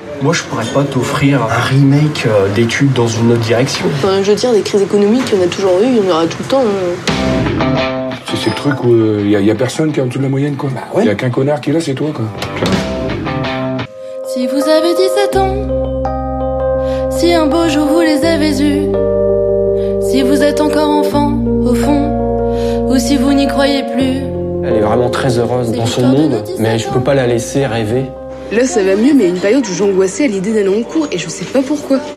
Moi, je pourrais pas t'offrir un remake d'études dans une autre direction. Enfin, je veux dire, des crises économiques, il y en a toujours eu, il y en aura tout le temps. C'est le truc où il y a personne qui est en dessous de la moyenne, quoi. Bah ouais. Il y a qu'un connard qui est là, c'est toi, quoi. Si vous avez 17 ans, si un beau jour vous les avez eus, si vous êtes encore enfant, au fond, ou si vous n'y croyez plus. Elle est vraiment très heureuse dans son monde, mais je peux pas la laisser rêver. Là, ça va mieux, mais il y a une période où j'angoissais à l'idée d'aller en cours et je sais pas pourquoi.